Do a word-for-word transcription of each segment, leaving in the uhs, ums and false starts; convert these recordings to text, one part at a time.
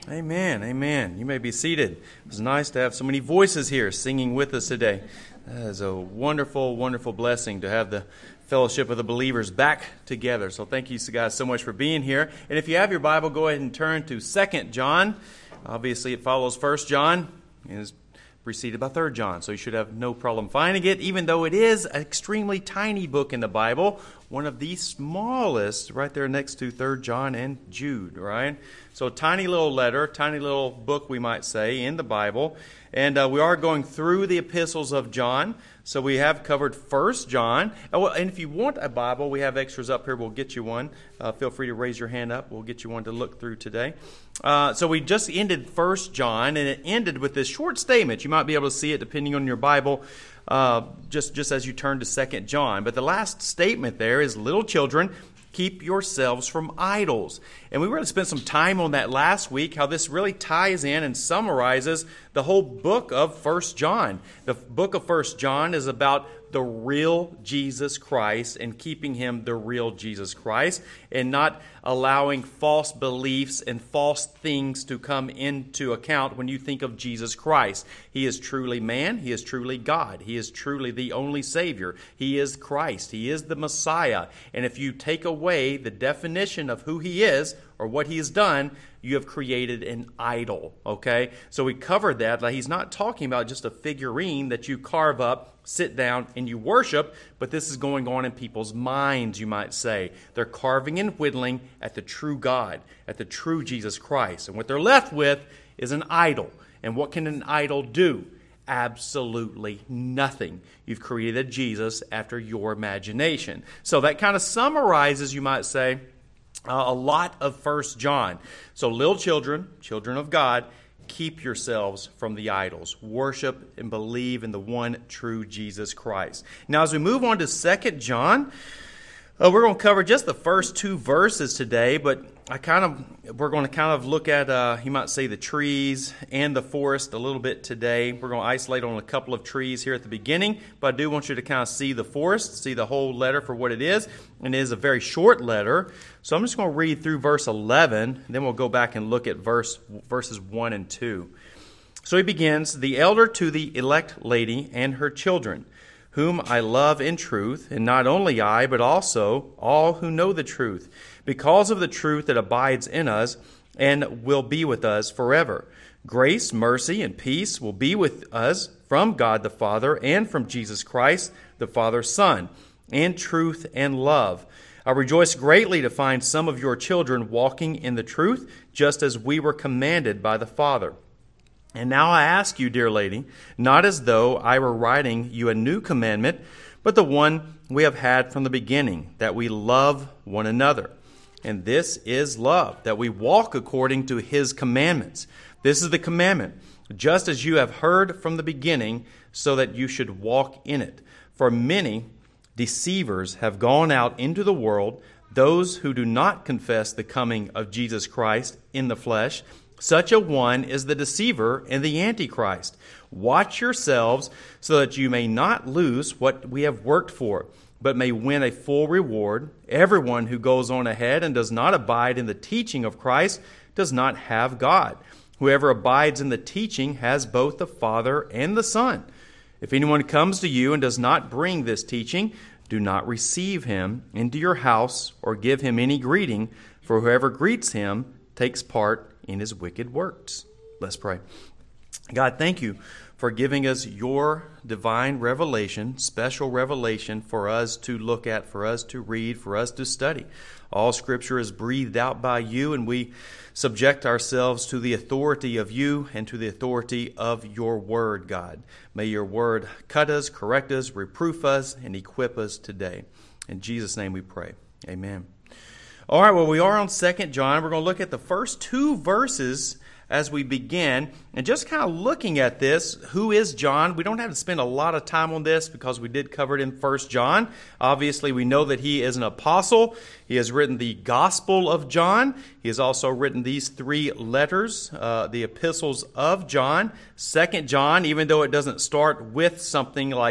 Amen, amen. You may be seated. It was nice to have so many voices here singing with us today. That is a wonderful, wonderful blessing to have the fellowship of the believers back together. So thank you guys so much for being here. And if you have your Bible, go ahead and turn to Second John. Obviously, it follows First John and is preceded by Third John. So you should have no problem finding it, even though it is an extremely tiny book in the Bible. One of the smallest, right there next to Third John and Jude, right? So a tiny little letter, tiny little book, we might say, in the Bible. And uh, we are going through the epistles of John. So we have covered First John. And if you want a Bible, we have extras up here. We'll get you one. Uh, feel free to raise your hand up. We'll get you one to look through today. Uh, so we just ended First John, and it ended with this short statement. You might be able to see it depending on your Bible, uh, just, just as you turn to Second John. But the last statement there is, little children, keep yourselves from idols. And we really spent some time on that last week, how this really ties in and summarizes the whole book of First John. The book of First John is about the real Jesus Christ and keeping him the real Jesus Christ and not allowing false beliefs and false things to come into account when you think of Jesus Christ. He is truly man. He is truly God. He is truly the only Savior. He is Christ. He is the Messiah. And if you take away the definition of who he is or what he has done, you have created an idol, okay? So we covered that. Like, he's not talking about just a figurine that you carve up, sit down, and you worship, but this is going on in people's minds, you might say. They're carving and whittling at the true God, at the true Jesus Christ. And what they're left with is an idol. And what can an idol do? Absolutely nothing. You've created a Jesus after your imagination. So that kind of summarizes, you might say, Uh, a lot of First John. So little children, children of God, keep yourselves from the idols. Worship and believe in the one true Jesus Christ. Now as we move on to Second John, uh, we're going to cover just the first two verses today, but I kind of we're going to kind of look at, uh, you might say, the trees and the forest a little bit today. We're going to isolate on a couple of trees here at the beginning, but I do want you to kind of see the forest, see the whole letter for what it is. And it is a very short letter. So I'm just going to read through verse eleven, and then we'll go back and look at verse verses one and two. So he begins, "The elder to the elect lady and her children, whom I love in truth, and not only I, but also all who know the truth, because of the truth that abides in us and will be with us forever. Grace, mercy, and peace will be with us from God the Father and from Jesus Christ, the Father's Son, and truth and love. I rejoice greatly to find some of your children walking in the truth, just as we were commanded by the Father. And now I ask you, dear lady, not as though I were writing you a new commandment, but the one we have had from the beginning, that we love one another. And this is love, that we walk according to his commandments. This is the commandment, just as you have heard from the beginning, so that you should walk in it. For many deceivers have gone out into the world, those who do not confess the coming of Jesus Christ in the flesh. Such a one is the deceiver and the Antichrist. Watch yourselves so that you may not lose what we have worked for, but may win a full reward. Everyone who goes on ahead and does not abide in the teaching of Christ does not have God. Whoever abides in the teaching has both the Father and the Son. If anyone comes to you and does not bring this teaching, do not receive him into your house or give him any greeting, for whoever greets him takes part in his wicked works." Let's pray. God, thank you for giving us your divine revelation, special revelation for us to look at, for us to read, for us to study. All Scripture is breathed out by you, and we subject ourselves to the authority of you and to the authority of your word, God. May your word cut us, correct us, reproof us, and equip us today. In Jesus' name we pray. Amen. All right, well, we are on Second John. We're going to look at the first two verses as we begin. And just kind of looking at this, who is John? We don't have to spend a lot of time on this because we did cover it in First John. Obviously, we know that he is an apostle. He has written the Gospel of John. He has also written these three letters, uh, the epistles of John. Second John, even though it doesn't start with something like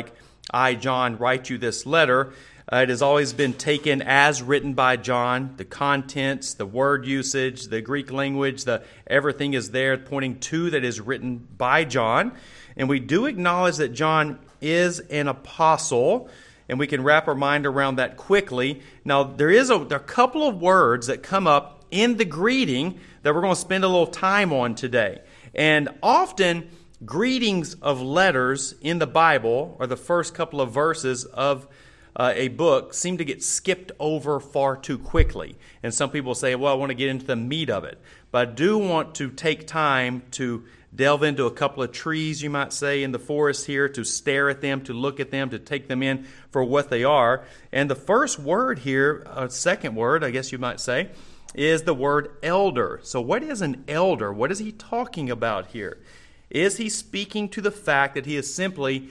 I, John, write you this letter. Uh, it has always been taken as written by John. The contents, the word usage, the Greek language, the everything is there pointing to that is written by John. And we do acknowledge that John is an apostle, and we can wrap our mind around that quickly. Now, there is a, there are a couple of words that come up in the greeting that we're going to spend a little time on today. And often, greetings of letters in the Bible, or the first couple of verses of Uh, a book, seem to get skipped over far too quickly. And some people say, well, I want to get into the meat of it. But I do want to take time to delve into a couple of trees, you might say, in the forest here, to stare at them, to look at them, to take them in for what they are. And the first word here, a second word, I guess you might say, is the word elder. So what is an elder? What is he talking about here? Is he speaking to the fact that he is simply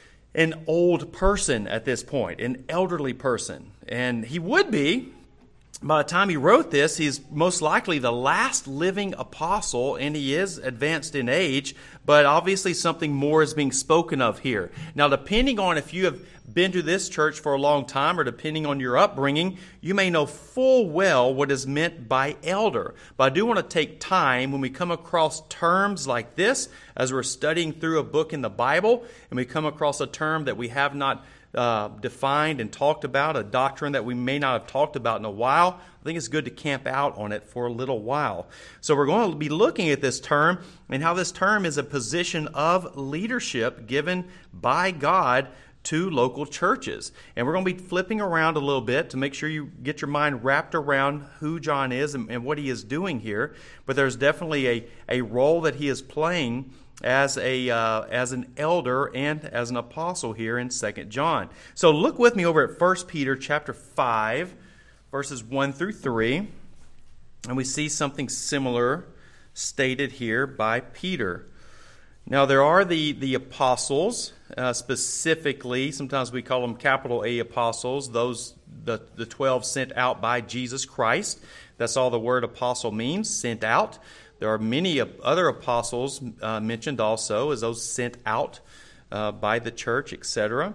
an old person at this point, an elderly person? And he would be, by the time he wrote this, he's most likely the last living apostle, and he is advanced in age, but obviously something more is being spoken of here. Now, depending on if you have been to this church for a long time, or depending on your upbringing, you may know full well what is meant by elder. But I do want to take time when we come across terms like this, as we're studying through a book in the Bible, and we come across a term that we have not uh, defined and talked about, a doctrine that we may not have talked about in a while, I think it's good to camp out on it for a little while. So we're going to be looking at this term and how this term is a position of leadership given by God to local churches. And we're going to be flipping around a little bit to make sure you get your mind wrapped around who John is and, and what he is doing here. But there's definitely a, a role that he is playing as a uh, as an elder and as an apostle here in Second John. So look with me over at First Peter chapter five, verses one through three. And we see something similar stated here by Peter. Now, there are the, the apostles, uh, specifically, sometimes we call them capital A apostles, those the, the twelve sent out by Jesus Christ. That's all the word apostle means, sent out. There are many other apostles uh, mentioned also as those sent out uh, by the church, et cetera.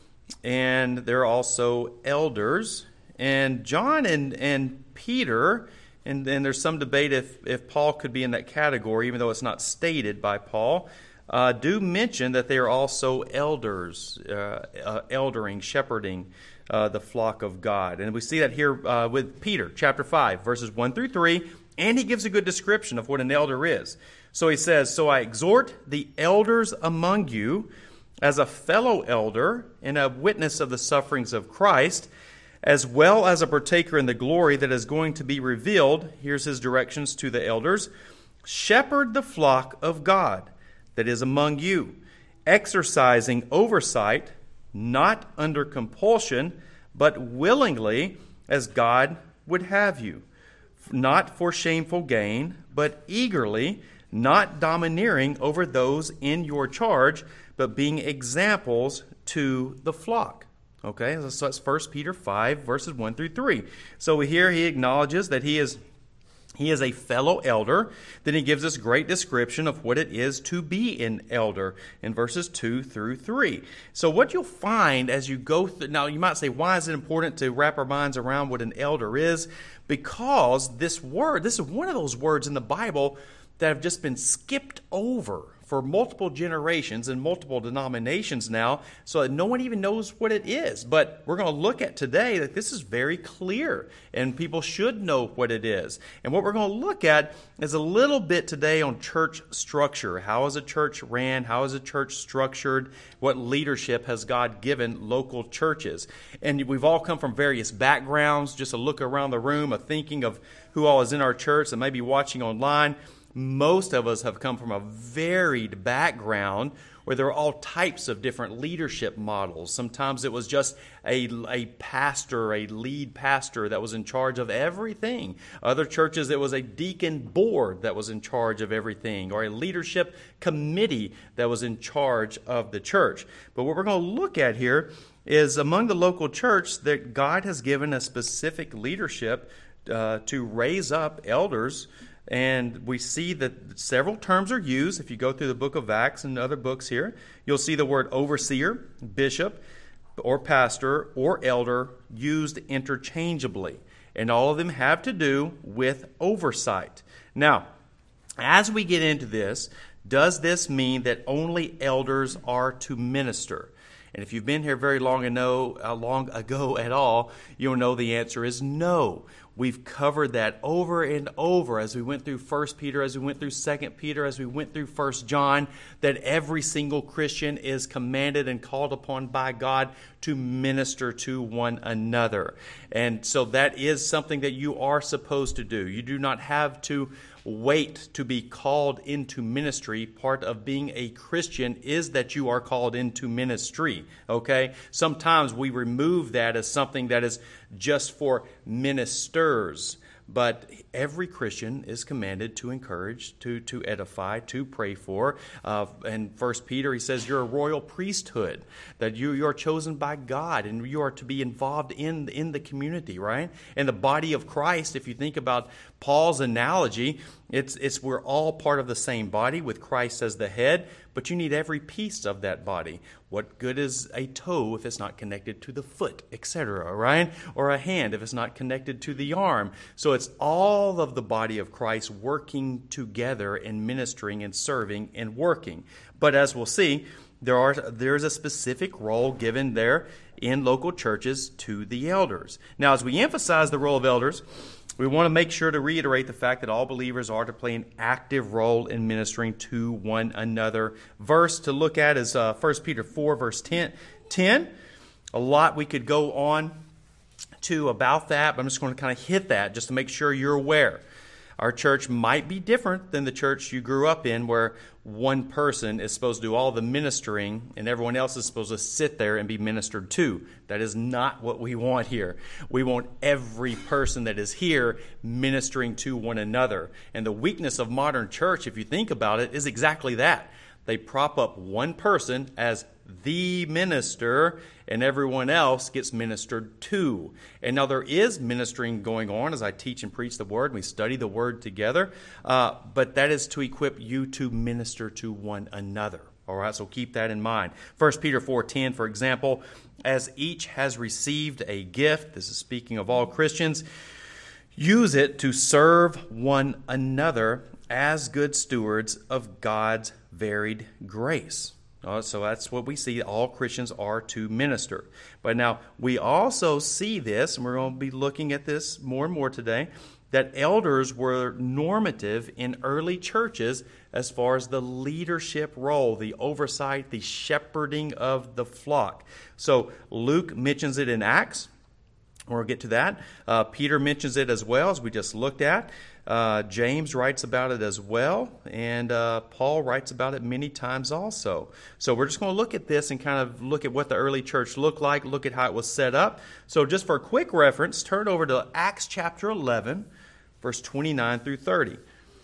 And there are also elders. And John and, and Peter, and, and there's some debate if, if Paul could be in that category, even though it's not stated by Paul, uh, do mention that they are also elders, uh, uh, eldering, shepherding uh, the flock of God. And we see that here uh, with Peter, chapter five, verses one through three, and he gives a good description of what an elder is. So he says, "So I exhort the elders among you as a fellow elder and a witness of the sufferings of Christ, as well as a partaker in the glory that is going to be revealed." Here's his directions to the elders. "Shepherd the flock of God that is among you, exercising oversight, not under compulsion, but willingly, as God would have you, not for shameful gain, but eagerly, not domineering over those in your charge, but being examples to the flock." Okay, so that's First Peter five, verses one through three. So here he acknowledges that he is he is a fellow elder. Then he gives us great description of what it is to be an elder in verses two through three. So what you'll find as you go through, now you might say, why is it important to wrap our minds around what an elder is? Because this word, this is one of those words in the Bible that have just been skipped over for multiple generations and multiple denominations now, so that no one even knows what it is. But we're going to look at today that this is very clear, and people should know what it is. And what we're going to look at is a little bit today on church structure. How is a church ran? How is a church structured? What leadership has God given local churches? And we've all come from various backgrounds. Just a look around the room, a thinking of who all is in our church and maybe watching online. Most of us have come from a varied background where there are all types of different leadership models. Sometimes it was just a, a pastor, a lead pastor that was in charge of everything. Other churches, it was a deacon board that was in charge of everything, or a leadership committee that was in charge of the church. But what we're going to look at here is among the local church that God has given a specific leadership uh, to raise up elders And we see that several terms are used. If you go through the book of Acts and other books here, you'll see the word overseer, bishop, or pastor, or elder used interchangeably. And all of them have to do with oversight. Now, as we get into this, does this mean that only elders are to minister? And if you've been here very long and know, uh, long ago at all, you'll know the answer is no. We've covered that over and over as we went through First Peter, as we went through Second Peter, as we went through First John, that every single Christian is commanded and called upon by God to minister to one another. And so that is something that you are supposed to do. You do not have to wait to be called into ministry. Part of being a Christian is that you are called into ministry, okay? Sometimes we remove that as something that is just for ministers. But every Christian is commanded to encourage, to, to edify, to pray for. Uh, in First Peter, he says you're a royal priesthood, that you, you are chosen by God, and you are to be involved in, in the community, right? And the body of Christ, if you think about Paul's analogy, it's, it's we're all part of the same body with Christ as the head, but you need every piece of that body. What good is a toe if it's not connected to the foot, et cetera, right? Or a hand if it's not connected to the arm. So it's all of the body of Christ working together and ministering and serving and working. But as we'll see, there are there's a specific role given there in local churches to the elders. Now, as we emphasize the role of elders, we want to make sure to reiterate the fact that all believers are to play an active role in ministering to one another. Verse to look at is uh, First Peter four, verse ten. A lot we could go on to about that, but I'm just going to kind of hit that just to make sure you're aware. Our church might be different than the church you grew up in, where one person is supposed to do all the ministering and everyone else is supposed to sit there and be ministered to. That is not what we want here. We want every person that is here ministering to one another. And the weakness of modern church, if you think about it, is exactly that. They prop up one person as the minister, and everyone else gets ministered to. And now there is ministering going on as I teach and preach the Word. We study the Word together. Uh, but that is to equip you to minister to one another. All right, so keep that in mind. First Peter four ten, for example, as each has received a gift, this is speaking of all Christians, use it to serve one another as good stewards of God's varied grace. Uh, so that's what we see. All Christians are to minister. But now we also see this, and we're going to be looking at this more and more today, that elders were normative in early churches as far as the leadership role, the oversight, the shepherding of the flock. So Luke mentions it in Acts. We'll get to that. Uh, Peter mentions it as well, as we just looked at. Uh, James writes about it as well, and uh, Paul writes about it many times also. So we're just going to look at this and kind of look at what the early church looked like, look at how it was set up. So just for a quick reference, turn over to Acts chapter eleven, verse twenty-nine through thirty.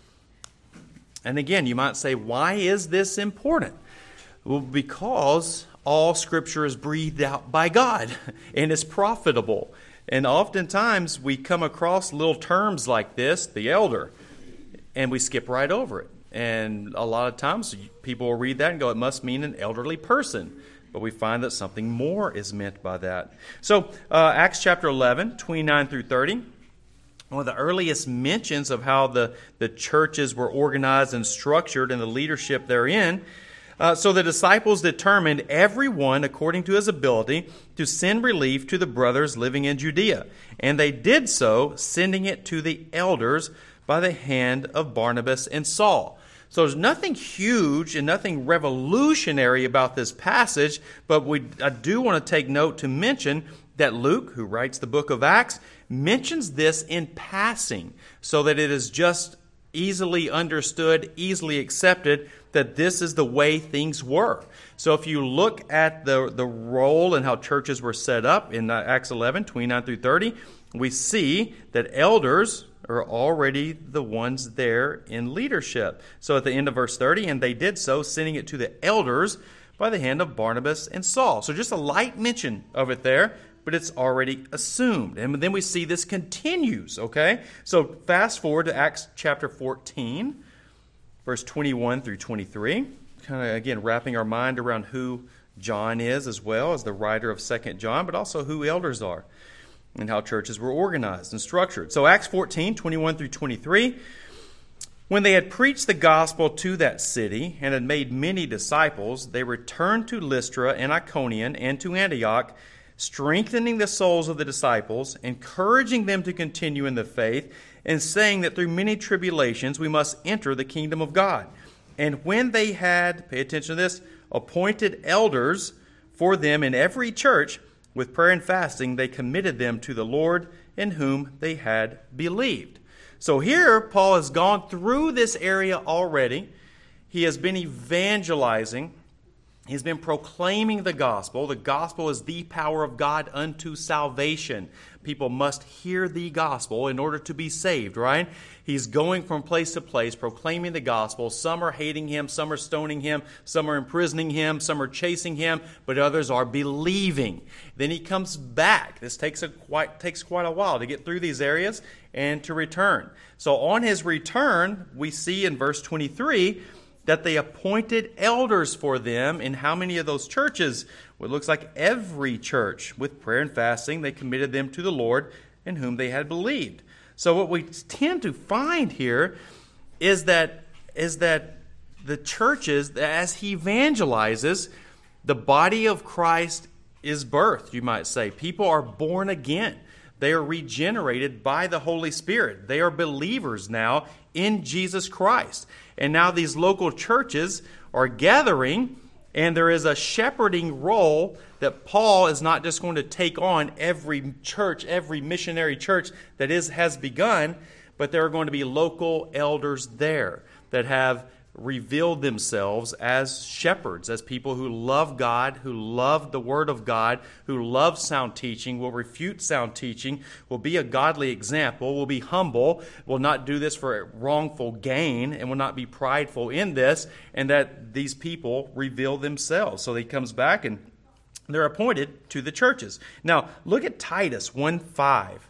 And again, you might say, why is this important? Well, because all Scripture is breathed out by God and is profitable. And oftentimes we come across little terms like this, the elder, and we skip right over it. And a lot of times people will read that and go, it must mean an elderly person. But we find that something more is meant by that. So uh, Acts chapter eleven, twenty-nine through thirty. One of the earliest mentions of how the, the churches were organized and structured and the leadership therein. Uh, so the disciples determined everyone according to his ability to send relief to the brothers living in Judea. And they did so, sending it to the elders by the hand of Barnabas and Saul. So there's nothing huge and nothing revolutionary about this passage, but we I do want to take note to mention that Luke, who writes the book of Acts, mentions this in passing so that it is just easily understood, easily accepted, that this is the way things were. So if you look at the, the role and how churches were set up in Acts eleven, twenty-nine through thirty, we see that elders are already the ones there in leadership. So at the end of verse thirty, and they did so, sending it to the elders by the hand of Barnabas and Saul. So just a light mention of it there, but it's already assumed. And then we see this continues, okay? So fast forward to Acts chapter fourteen, verse twenty-one through twenty-three. Kind of, again, wrapping our mind around who John is as well as the writer of Second John, but also who elders are and how churches were organized and structured. So Acts fourteen, twenty-one through twenty-three. When they had preached the gospel to that city and had made many disciples, they returned to Lystra and Iconium and to Antioch, strengthening the souls of the disciples, encouraging them to continue in the faith, and saying that through many tribulations we must enter the kingdom of God. And when they had, pay attention to this, appointed elders for them in every church, with prayer and fasting, they committed them to the Lord in whom they had believed. So here, Paul has gone through this area already. He has been evangelizing. He's been proclaiming the gospel. The gospel is the power of God unto salvation. People must hear the gospel in order to be saved, right? He's going from place to place, proclaiming the gospel. Some are hating him, some are stoning him, some are imprisoning him, some are chasing him, but others are believing. Then he comes back. This takes a quite takes quite a while to get through these areas and to return. So on his return, we see in verse twenty-three that they appointed elders for them in how many of those churches? Well, it looks like every church. With prayer and fasting, they committed them to the Lord in whom they had believed. So what we tend to find here is that is that the churches, as he evangelizes, the body of Christ is birthed, you might say. People are born again. They are regenerated by the Holy Spirit. They are believers now in Jesus Christ. And now these local churches are gathering, and there is a shepherding role that Paul is not just going to take on every church, every missionary church that is has begun, but there are going to be local elders there that have revealed themselves as shepherds, as people who love God, who love the Word of God, who love sound teaching, will refute sound teaching, will be a godly example, will be humble, will not do this for wrongful gain, and will not be prideful in this, and that these people reveal themselves. So he comes back and they're appointed to the churches. Now, look at Titus one five.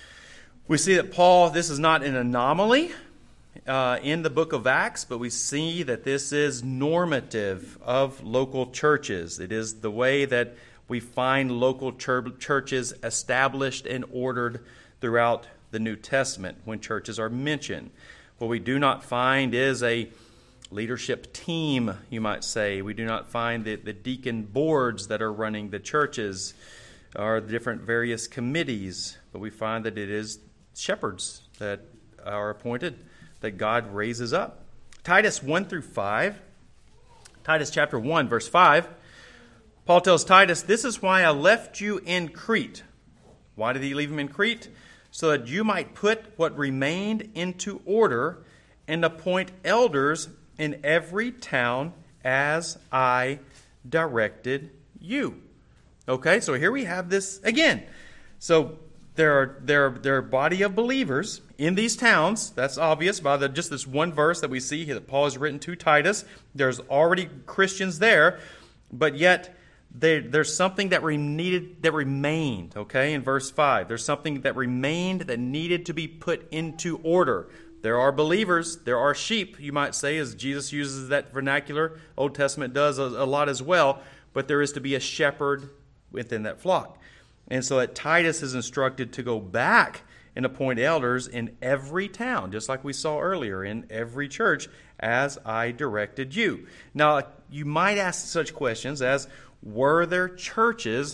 We see that Paul, this is not an anomaly Uh, in the book of Acts, but we see that this is normative of local churches. It is the way that we find local chur- churches established and ordered throughout the New Testament when churches are mentioned. What we do not find is a leadership team, you might say. We do not find the, the deacon boards that are running the churches or the different various committees, but we find that it is shepherds that are appointed, that God raises up. Titus one through five. Titus chapter one, verse five. Paul tells Titus, "This is why I left you in Crete." Why did he leave him in Crete? "So that you might put what remained into order and appoint elders in every town as I directed you." Okay, so here we have this again. So There are, there, are, there are a body of believers in these towns. That's obvious by the, just this one verse that we see here that Paul has written to Titus. There's already Christians there, but yet they, there's something that, re needed, that remained, okay, in verse five. There's something that remained that needed to be put into order. There are believers, there are sheep, you might say, as Jesus uses that vernacular. Old Testament does a, a lot as well, but there is to be a shepherd within that flock. And so that Titus is instructed to go back and appoint elders in every town, just like we saw earlier, in every church, as I directed you. Now, you might ask such questions as, were there churches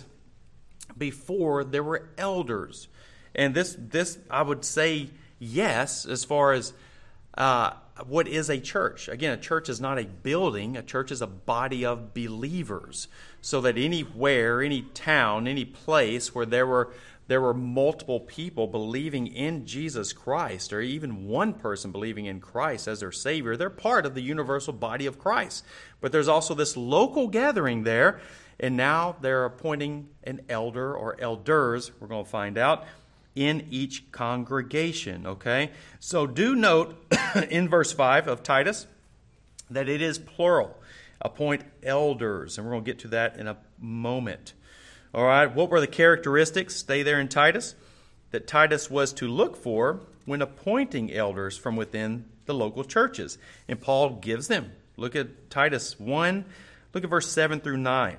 before there were elders? And this, this I would say yes, as far as uh, what is a church? Again, a church is not a building. A church is a body of believers. So that anywhere, any town, any place where there were there were multiple people believing in Jesus Christ, or even one person believing in Christ as their Savior, they're part of the universal body of Christ. But there's also this local gathering there, and now they're appointing an elder or elders, we're going to find out, in each congregation, okay? So do note in verse five of Titus that it is plural. Appoint elders, and we're going to get to that in a moment. All right, what were the characteristics? Stay there in Titus. That Titus was to look for when appointing elders from within the local churches. And Paul gives them. Look at Titus one. Look at verse seven through nine.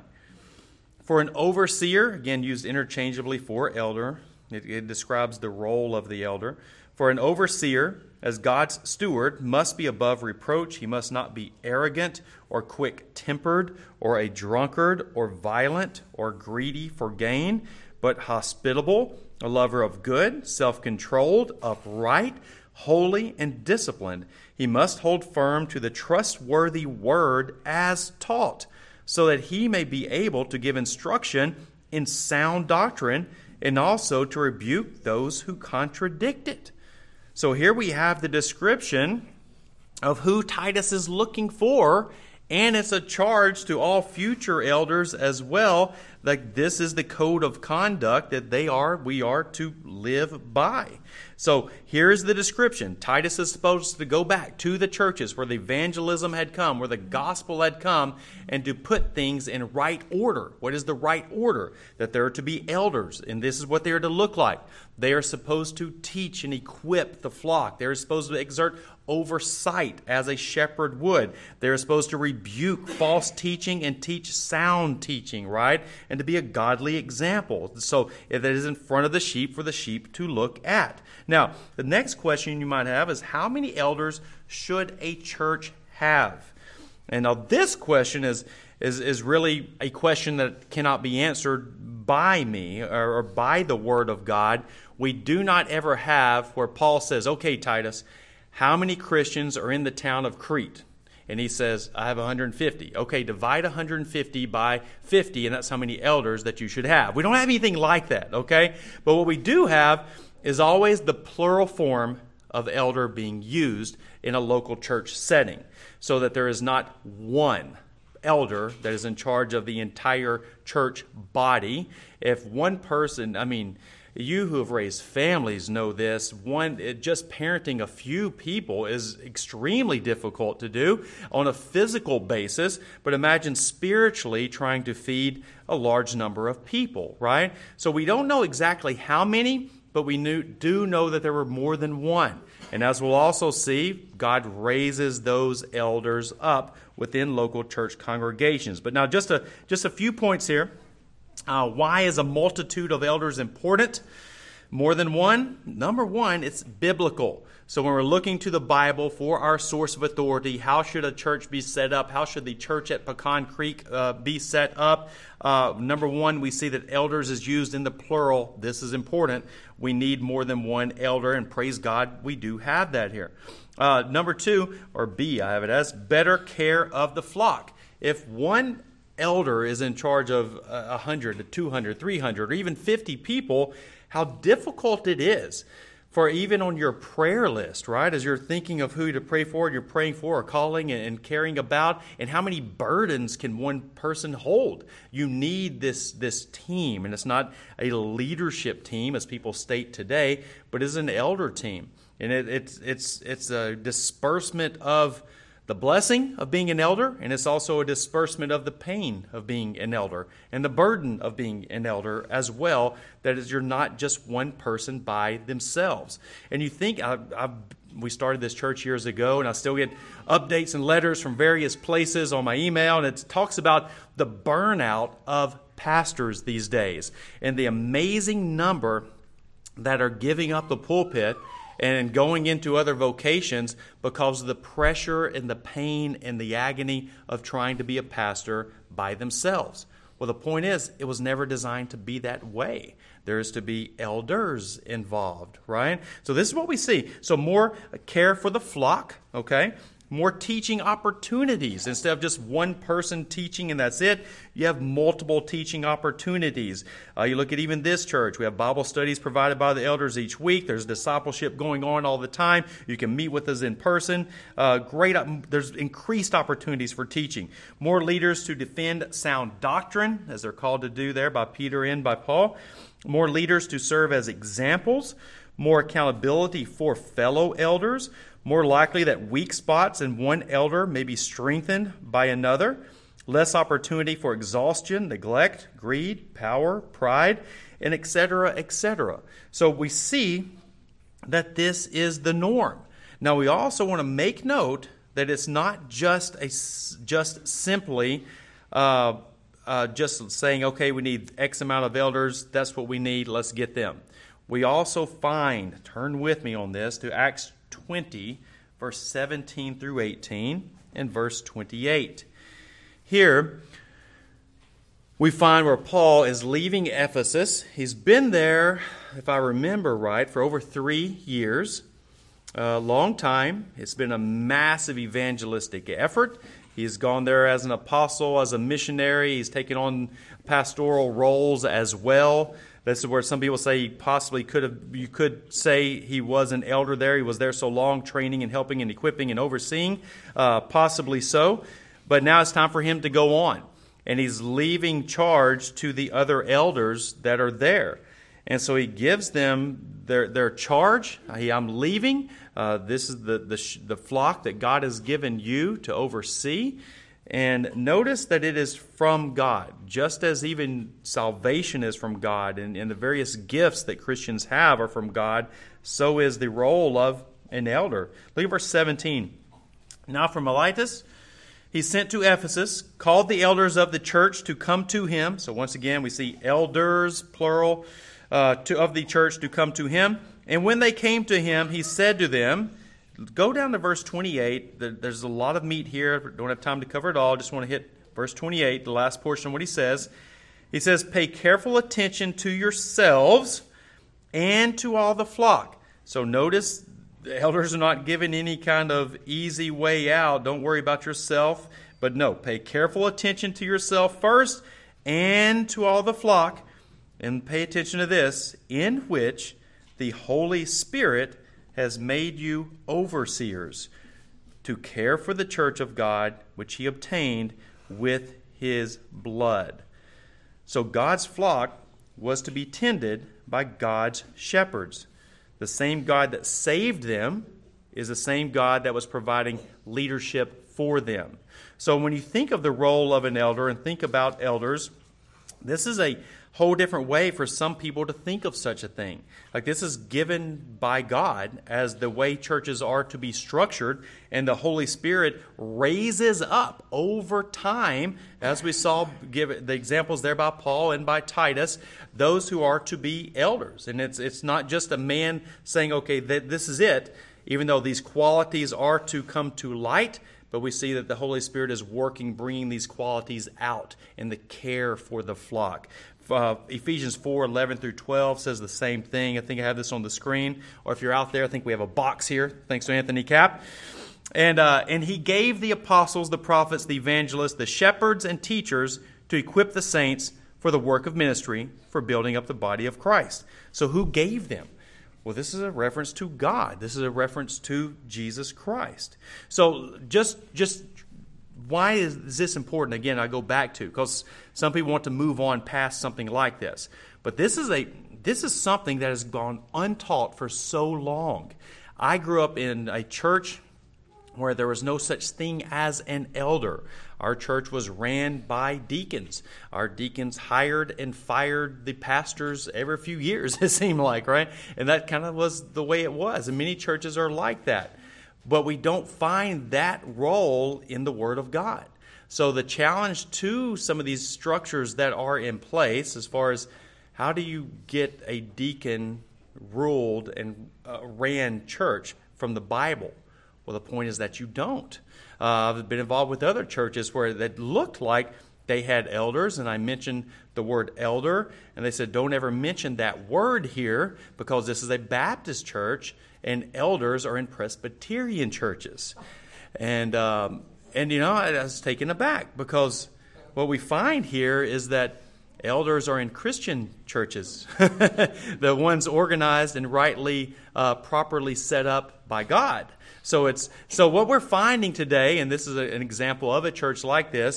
For an overseer, again used interchangeably for elder, it, it describes the role of the elder. For an overseer, as God's steward, must be above reproach. He must not be arrogant or quick-tempered or a drunkard or violent or greedy for gain, but hospitable, a lover of good, self-controlled, upright, holy, and disciplined. He must hold firm to the trustworthy word as taught, so that he may be able to give instruction in sound doctrine and also to rebuke those who contradict it. So here we have the description of who Titus is looking for, and it's a charge to all future elders as well, that this is the code of conduct that they are, we are to live by. So here's the description. Titus is supposed to go back to the churches where the evangelism had come, where the gospel had come, and to put things in right order. What is the right order? That there are to be elders, and this is what they are to look like. They are supposed to teach and equip the flock. They are supposed to exert oversight as a shepherd would. They are supposed to rebuke false teaching and teach sound teaching, right? And to be a godly example. So that is in front of the sheep for the sheep to look at. Now, the next question you might have is, how many elders should a church have? And now this question is, is, is really a question that cannot be answered by me or, or by the Word of God. We do not ever have where Paul says, okay, Titus, how many Christians are in the town of Crete? And he says, I have one hundred fifty. Okay, divide one hundred fifty by fifty, and that's how many elders that you should have. We don't have anything like that, okay? But what we do have is always the plural form of elder being used in a local church setting, so that there is not one elder that is in charge of the entire church body. If one person, I mean, you who have raised families know this. One, it, just parenting a few people is extremely difficult to do on a physical basis, but imagine spiritually trying to feed a large number of people, right? So we don't know exactly how many, but we knew, do know that there were more than one. And as we'll also see, God raises those elders up within local church congregations. But now just a, just a few points here. Uh, why is a multitude of elders important? More than one? Number one, it's biblical. So when we're looking to the Bible for our source of authority, how should a church be set up? How should the church at Pecan Creek uh, be set up? Uh, number one, we see that elders is used in the plural. This is important. We need more than one elder, and praise God, we do have that here. Uh, number two, or B, I have it as, better care of the flock. If one elder is in charge of one hundred, two hundred, three hundred, or even fifty people, how difficult it is for even on your prayer list, right? As you're thinking of who to pray for, you're praying for or calling and caring about, and how many burdens can one person hold? You need this, this team, and it's not a leadership team as people state today, but it's an elder team. And it, it's, it's, it's a disbursement of the blessing of being an elder, and it's also a disbursement of the pain of being an elder and the burden of being an elder as well. That is, you're not just one person by themselves. And you think, I, I, we started this church years ago, and I still get updates and letters from various places on my email, and it talks about the burnout of pastors these days and the amazing number that are giving up the pulpit and going into other vocations because of the pressure and the pain and the agony of trying to be a pastor by themselves. Well, the point is, it was never designed to be that way. There is to be elders involved, right? So this is what we see. So more care for the flock, okay? More teaching opportunities. Instead of just one person teaching and that's it, you have multiple teaching opportunities. Uh, you look at even this church. We have Bible studies provided by the elders each week. There's discipleship going on all the time. You can meet with us in person. Uh, great. There's increased opportunities for teaching. More leaders to defend sound doctrine, as they're called to do there by Peter and by Paul. More leaders to serve as examples. More accountability for fellow elders. More likely that weak spots in one elder may be strengthened by another. less opportunity for exhaustion, neglect, greed, power, pride, and et cetera, et cetera. So we see that this is the norm. Now, we also want to make note that it's not just a just simply uh, uh, just saying, okay, we need X amount of elders. That's what we need. Let's get them. We also find, turn with me on this, to Acts twenty, verse seventeen through eighteen, and verse twenty-eight. Here, we find where Paul is leaving Ephesus. He's been there, if I remember right, for over three years. A long time. It's been a massive evangelistic effort. He's gone there as an apostle, as a missionary. He's taken on pastoral roles as well. This is where some people say he possibly could have, you could say he was an elder there. He was there so long, training and helping and equipping and overseeing. Uh, possibly so. But now it's time for him to go on. And he's leaving charge to the other elders that are there. And so he gives them their their charge. Hey, I'm leaving. Uh, this is the, the the flock that God has given you to oversee. And notice that it is from God, just as even salvation is from God, and, and the various gifts that Christians have are from God, so is the role of an elder. Look at verse seventeen. Now from Miletus, he sent to Ephesus, called the elders of the church to come to him. So once again, we see elders, plural, uh, to, of the church to come to him. And when they came to him, he said to them, go down to verse twenty-eight. There's a lot of meat here. Don't have time to cover it all. Just want to hit verse twenty-eight, the last portion of what he says. He says, pay careful attention to yourselves and to all the flock. So notice the elders are not given any kind of easy way out. Don't worry about yourself. But no, pay careful attention to yourself first and to all the flock. And pay attention to this, in which the Holy Spirit has made you overseers to care for the church of God, which he obtained with his blood. So God's flock was to be tended by God's shepherds. The same God that saved them is the same God that was providing leadership for them. So when you think of the role of an elder and think about elders, this is a whole different way for some people to think of such a thing. Like, this is given by God as the way churches are to be structured, and the Holy Spirit raises up over time, as we saw give the examples there by Paul and by Titus, those who are to be elders. And it's it's not just a man saying, okay, th- this is it, even though these qualities are to come to light. But we see that the Holy Spirit is working, bringing these qualities out in the care for the flock. Uh, Ephesians four, eleven through twelve says the same thing. I think I have this on the screen. Or if you're out there, I think we have a box here. Thanks to Anthony Capp. And, uh, and he gave the apostles, the prophets, the evangelists, the shepherds, and teachers to equip the saints for the work of ministry, for building up the body of Christ. So who gave them? Well, this is a reference to God. This is a reference to Jesus Christ. So just just why is this important? Again, I go back to, because some people want to move on past something like this. But this is a this is something that has gone untaught for so long. I grew up in a church where there was no such thing as an elder. Our church was ran by deacons. Our deacons hired and fired the pastors every few years, it seemed like, right? And that kind of was the way it was. And many churches are like that. But we don't find that role in the Word of God. So the challenge to some of these structures that are in place, as far as how do you get a deacon ruled and uh, ran church from the Bible? Well, the point is that you don't. Uh, I've been involved with other churches where that looked like they had elders, and I mentioned the word elder, and they said, don't ever mention that word here because this is a Baptist church, and elders are in Presbyterian churches. And, um, and you know, I was taken aback because what we find here is that elders are in Christian churches, the ones organized and rightly, uh, properly set up by God. So it's so what we're finding today, and this is a, an example of a church like this,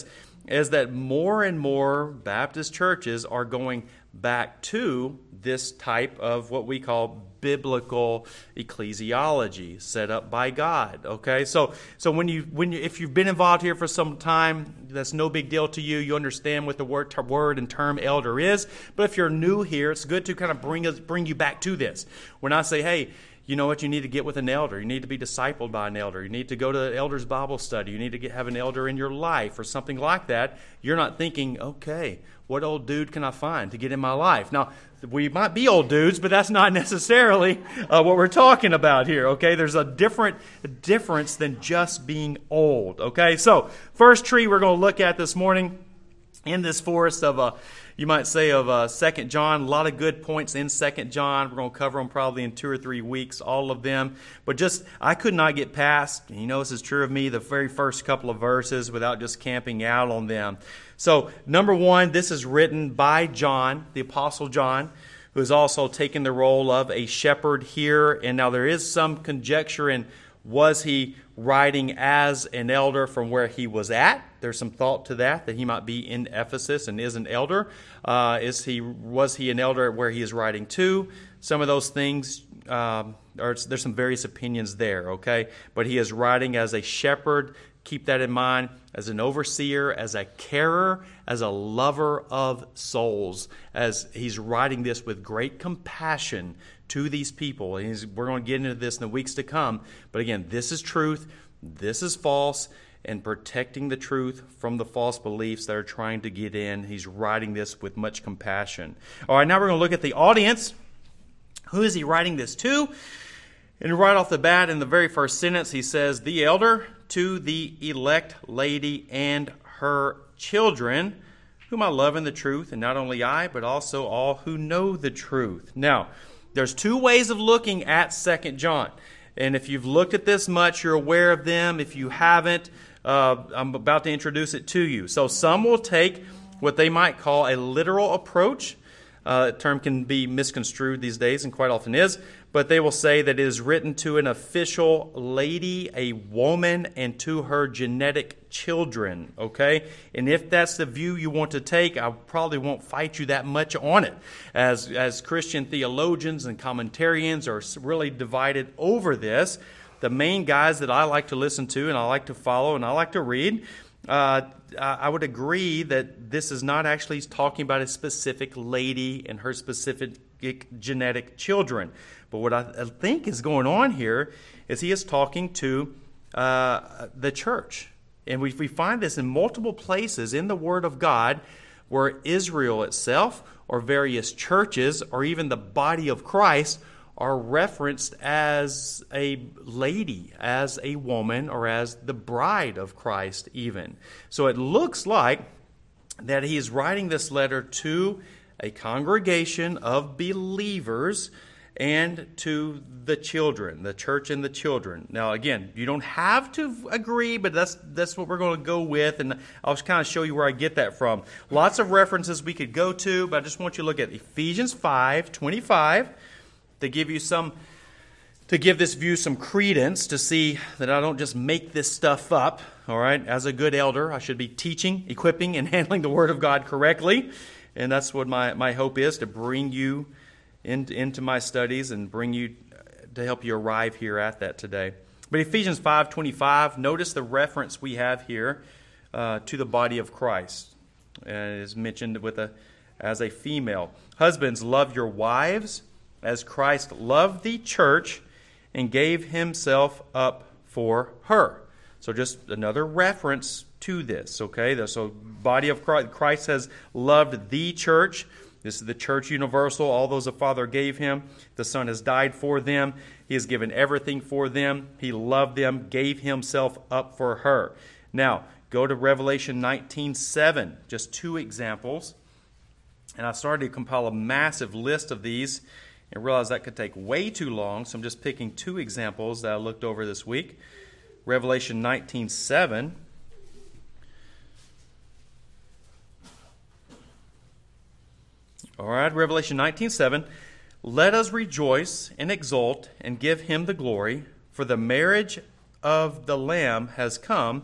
is that more and more Baptist churches are going back to this type of what we call biblical ecclesiology set up by God. Okay, so so when you when you if you've been involved here for some time, that's no big deal to you. You understand what the word word and term elder is. But if you're new here, it's good to kind of bring us bring you back to this. When I say, hey, you know what, you need to get with an elder. You need to be discipled by an elder. You need to go to the elder's Bible study. You need to get, have an elder in your life or something like that. You're not thinking, okay, what old dude can I find to get in my life? Now, we might be old dudes, but that's not necessarily uh, what we're talking about here, okay? There's a different difference than just being old, okay? So, first tree we're going to look at this morning in this forest of a You might say of uh, Second John, a lot of good points in Second John. We're going to cover them probably in two or three weeks, all of them. But just, I could not get past, you know this is true of me, the very first couple of verses without just camping out on them. So, number one, this is written by John, the Apostle John, who has also taken the role of a shepherd here. And now there is some conjecture in, was he writing as an elder from where he was at? There's some thought to that, that he might be in Ephesus and is an elder. Uh, is he was he an elder where he is writing to? Some of those things, um, are, there's some various opinions there, okay? But he is writing as a shepherd. Keep that in mind, as an overseer, as a carer, as a lover of souls, as he's writing this with great compassion to these people. And he's, we're going to get into this in the weeks to come. But again, this is truth, this is false, and protecting the truth from the false beliefs that are trying to get in. He's writing this with much compassion. All right, now we're going to look at the audience. Who is he writing this to? And right off the bat, in the very first sentence, he says, the elder to the elect lady and her children, whom I love in the truth, and not only I, but also all who know the truth. Now, there's two ways of looking at Second John. And if you've looked at this much, you're aware of them. If you haven't, uh, I'm about to introduce it to you. So some will take what they might call a literal approach. Uh, that term can be misconstrued these days and quite often is. But they will say that it is written to an official lady, a woman, and to her genetic children, okay? And if that's the view you want to take, I probably won't fight you that much on it. As, as Christian theologians and commentarians are really divided over this, the main guys that I like to listen to and I like to follow and I like to read, uh, I would agree that this is not actually talking about a specific lady and her specific genetic children. But what I think is going on here is he is talking to uh, the church. And we, we find this in multiple places in the Word of God where Israel itself or various churches or even the body of Christ are referenced as a lady, as a woman, or as the bride of Christ even. So it looks like that he is writing this letter to a congregation of believers and to the children, the church and the children. Now, again, you don't have to agree, but that's that's what we're going to go with, and I'll just kind of show you where I get that from. Lots of references we could go to, but I just want you to look at Ephesians five twenty-five to give you some, to give this view some credence, to see that I don't just make this stuff up. All right, as a good elder, I should be teaching, equipping, and handling the Word of God correctly, and that's what my my hope is, to bring you In, into my studies and bring you to help you arrive here at that today. But Ephesians five twenty-five, notice the reference we have here uh, to the body of Christ. And it is mentioned with a as a female. Husbands, love your wives as Christ loved the church and gave himself up for her. So just another reference to this, okay? So body of Christ, Christ has loved the church. This is the church universal, all those the Father gave him. The Son has died for them. He has given everything for them. He loved them, gave himself up for her. Now, go to Revelation nineteen seven, just two examples. And I started to compile a massive list of these and realized that could take way too long, so I'm just picking two examples that I looked over this week. Revelation nineteen seven. All right, Revelation nineteen seven. Let us rejoice and exult and give him the glory, for the marriage of the Lamb has come,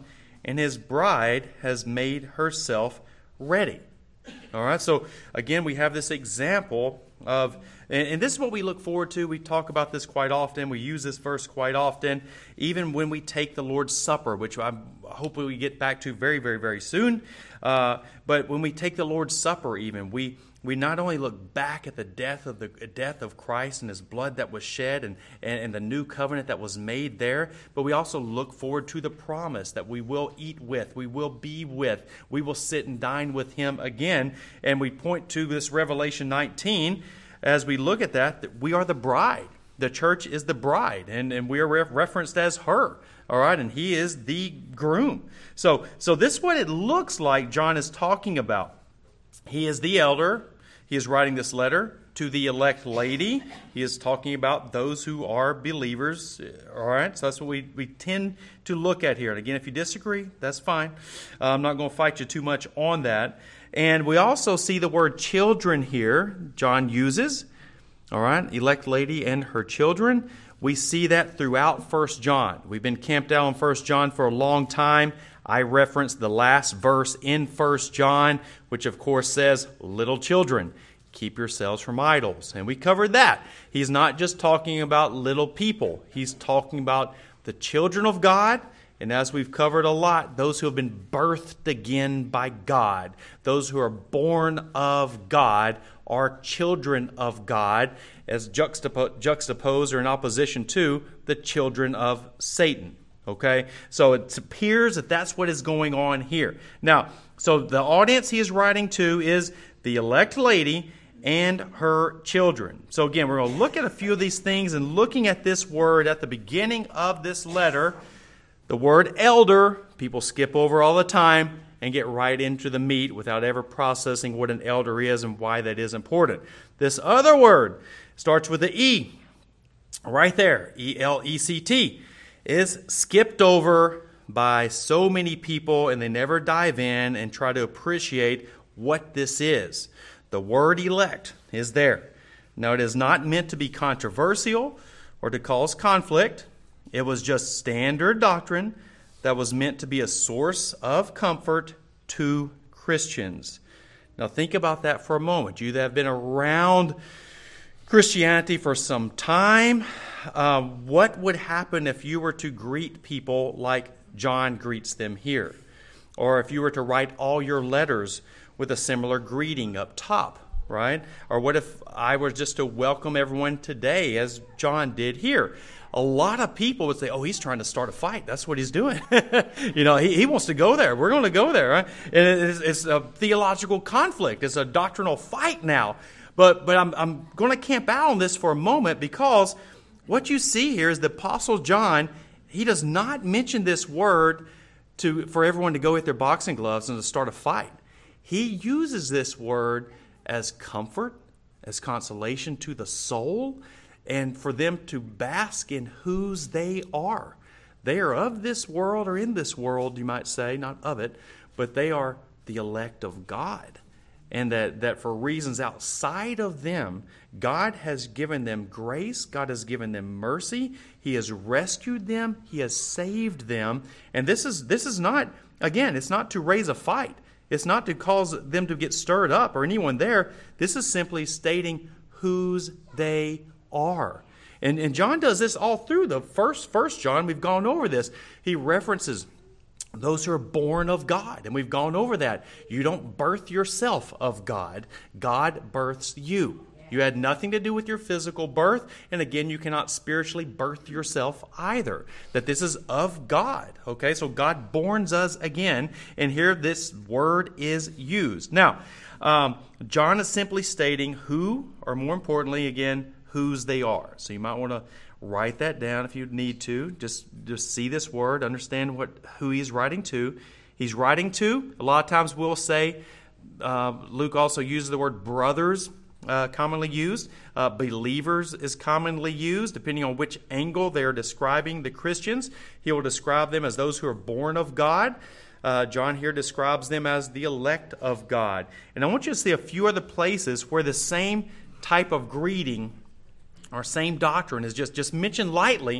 and his bride has made herself ready. All right, so again, we have this example of, and, and this is what we look forward to. We talk about this quite often. We use this verse quite often, even when we take the Lord's Supper, which I hope we get back to very, very, very soon. Uh, but when we take the Lord's Supper, even, we we not only look back at the death of the death of Christ and his blood that was shed and, and, and the new covenant that was made there, but we also look forward to the promise that we will eat with, we will be with, we will sit and dine with him again. And we point to this Revelation nineteen as we look at that, that we are the bride. The church is the bride, and, and we are re- referenced as her. All right, and he is the groom. So, so this is what it looks like John is talking about. He is the elder. He is writing this letter to the elect lady. He is talking about those who are believers. All right, so that's what we, we tend to look at here. And again, if you disagree, that's fine. Uh, I'm not going to fight you too much on that. And we also see the word children here John uses. All right, elect lady and her children. We see that throughout First John. We've been camped out on First John for a long time. I referenced the last verse in First John, which of course says, little children, keep yourselves from idols. And we covered that. He's not just talking about little people. He's talking about the children of God. And as we've covered a lot, those who have been birthed again by God, those who are born of God, are children of God, as juxtapo- juxtaposed or in opposition to the children of Satan. Okay, so it appears that that's what is going on here. Now, so the audience he is writing to is the elect lady and her children. So again, we're going to look at a few of these things, and looking at this word at the beginning of this letter, the word elder, people skip over all the time and get right into the meat without ever processing what an elder is and why that is important. This other word starts with the E, right there, E L E C T. Is skipped over by so many people, and they never dive in and try to appreciate what this is. The word elect is there. Now, it is not meant to be controversial or to cause conflict. It was just standard doctrine that was meant to be a source of comfort to Christians. Now, think about that for a moment. You that have been around Christianity for some time, uh, what would happen if you were to greet people like John greets them here? Or if you were to write all your letters with a similar greeting up top, right? Or what if I were just to welcome everyone today as John did here? A lot of people would say, oh, he's trying to start a fight. That's what he's doing. you know, he, he wants to go there. We're going to go there, right? And it's, it's a theological conflict. It's a doctrinal fight now. But but I'm I'm going to camp out on this for a moment, because what you see here is the Apostle John, he does not mention this word to for everyone to go with their boxing gloves and to start a fight. He uses this word as comfort, as consolation to the soul, and for them to bask in whose they are. They are of this world, or in this world, you might say, not of it, but they are the elect of God. And that, that for reasons outside of them, God has given them grace. God has given them mercy. He has rescued them. He has saved them. And this is this is not, again, it's not to raise a fight. It's not to cause them to get stirred up or anyone there. This is simply stating whose they are. And, and John does this all through the first, first John. We've gone over this. He references those who are born of God. And we've gone over that. You don't birth yourself of God. God births you. You had nothing to do with your physical birth. And again, you cannot spiritually birth yourself either. That this is of God. Okay, so God borns us again. And here this word is used. Now, um, John is simply stating who, or more importantly, again, whose they are. So you might want to write that down if you need to. Just, just see this word, understand what who he's writing to. He's writing to, a lot of times we'll say, uh, Luke also uses the word brothers, uh, commonly used. Uh, believers is commonly used, depending on which angle they're describing the Christians. He will describe them as those who are born of God. Uh, John here describes them as the elect of God. And I want you to see a few other places where the same type of greeting our same doctrine is just, just mentioned lightly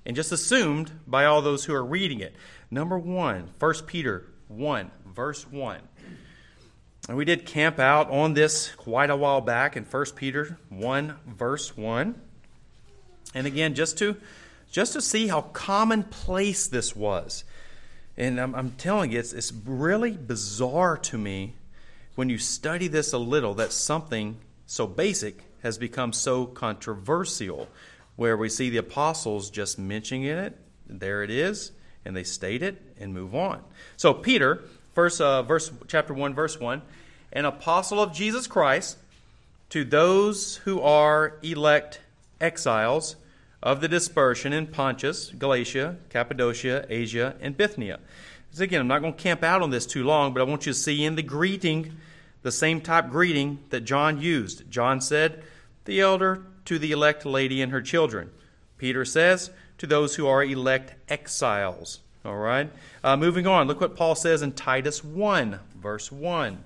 and just assumed by all those who are reading it. Number one, First Peter one, verse one. And we did camp out on this quite a while back in First Peter one, verse one. And again, just to just to see how commonplace this was. And I'm, I'm telling you, it's, it's really bizarre to me when you study this a little that something so basic has become so controversial, where we see the apostles just mentioning it, there it is, and they state it and move on. So Peter, first uh, verse, chapter one, verse one, an apostle of Jesus Christ, to those who are elect exiles of the dispersion in Pontus, Galatia, Cappadocia, Asia, and Bithynia. So again, I'm not going to camp out on this too long, but I want you to see in the greeting the same type greeting that John used. John said, the elder to the elect lady and her children. Peter says, to those who are elect exiles. All right? Uh, moving on, look what Paul says in Titus one, verse one.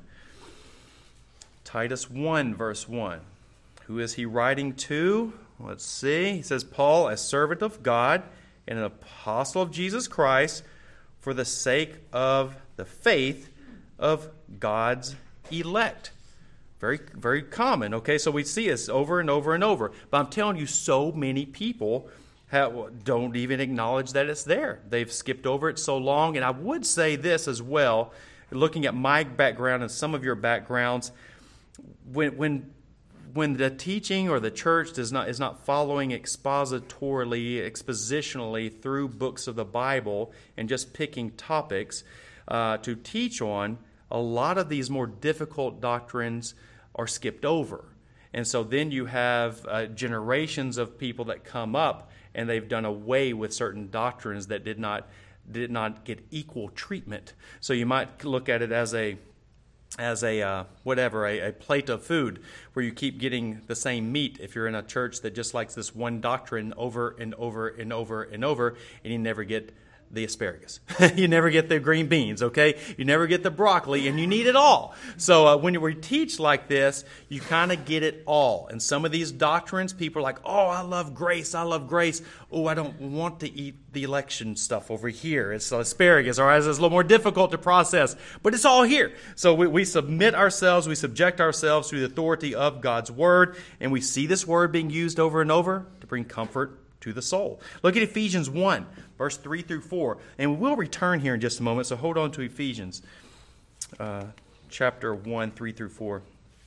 Titus one, verse one. Who is he writing to? Let's see. He says, Paul, a servant of God and an apostle of Jesus Christ, for the sake of the faith of God's elect. Very, very common. Okay, so we see this over and over and over. But I'm telling you, so many people have, don't even acknowledge that it's there. They've skipped over it so long. And I would say this as well, looking at my background and some of your backgrounds, when when when the teaching or the church does not is not following expositorily, expositionally through books of the Bible and just picking topics uh, to teach on, a lot of these more difficult doctrines are skipped over. And so then you have uh, generations of people that come up and they've done away with certain doctrines that did not did not get equal treatment. So you might look at it as a as a uh, whatever, a, a plate of food where you keep getting the same meat if you're in a church that just likes this one doctrine over and over and over and over, and you never get the asparagus. You never get the green beans, okay? You never get the broccoli, and you need it all. So uh, when we teach like this, you kind of get it all. And some of these doctrines, people are like, oh, I love grace, I love grace. Oh, I don't want to eat the election stuff over here. It's asparagus, or it's a little more difficult to process. But it's all here. So we, we submit ourselves, we subject ourselves to the authority of God's Word, and we see this Word being used over and over to bring comfort to the soul. Look at Ephesians one, verse three through four. And we will return here in just a moment, so hold on to Ephesians uh, chapter one, three through four.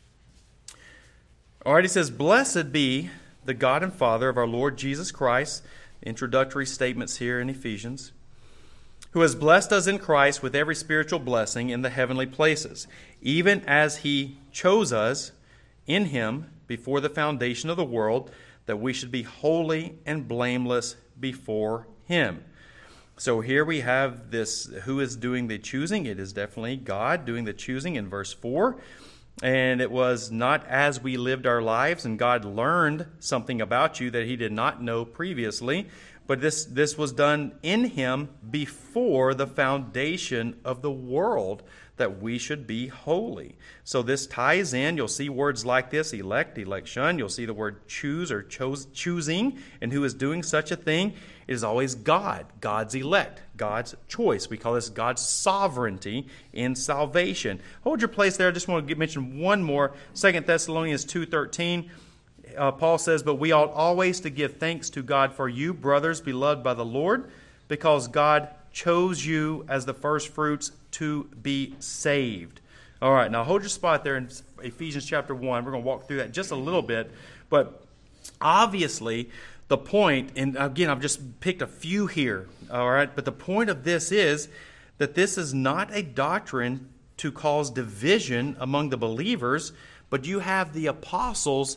All right, it says, Blessed be the God and Father of our Lord Jesus Christ, introductory statements here in Ephesians, who has blessed us in Christ with every spiritual blessing in the heavenly places, even as He chose us in Him before the foundation of the world, that we should be holy and blameless before Him. So here we have this, who is doing the choosing? It is definitely God doing the choosing in verse four. And it was not as we lived our lives and God learned something about you that He did not know previously, but this, this was done in Him before the foundation of the world, that we should be holy. So this ties in. You'll see words like this, elect, election. You'll see the word choose or chose, choosing, and who is doing such a thing. It is always God, God's elect, God's choice. We call this God's sovereignty in salvation. Hold your place there. I just want to mention one more. Second Thessalonians two thirteen. Uh, Paul says, But we ought always to give thanks to God for you, brothers, beloved by the Lord, because God chose you as the first fruits to be saved. All right, now hold your spot there in Ephesians chapter one. We're going to walk through that just a little bit. But obviously, the point, and again, I've just picked a few here, all right? But the point of this is that this is not a doctrine to cause division among the believers, but you have the apostles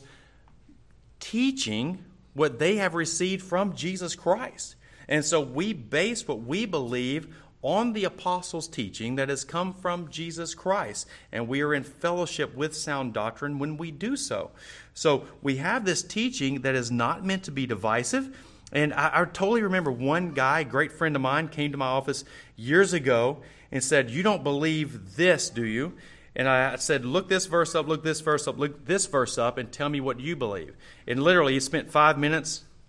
teaching what they have received from Jesus Christ. And so we base what we believe on the apostles' teaching that has come from Jesus Christ. And we are in fellowship with sound doctrine when we do so. So we have this teaching that is not meant to be divisive. And I, I totally remember one guy, a great friend of mine, came to my office years ago and said, "You don't believe this, do you?" And I said, look this verse up, look this verse up, look this verse up, and tell me what you believe. And literally he spent five minutes